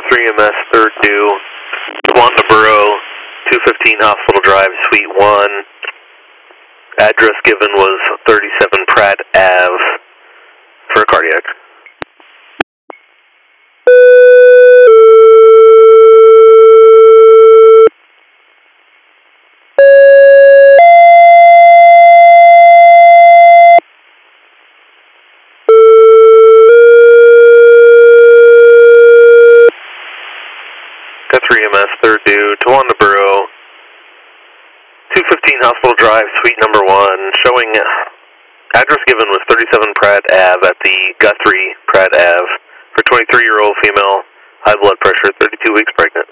3MS, third due, Towanda Borough, 215 Hospital Drive, Suite 1. Address given was 37 Pratt Ave for a cardiac. MS, third due, Towanda Borough, 215 Hospital Drive, Suite number 1, showing address given was 37 Pratt Ave at the Guthrie Pratt Ave for 23-year-old female, high blood pressure, 32 weeks pregnant.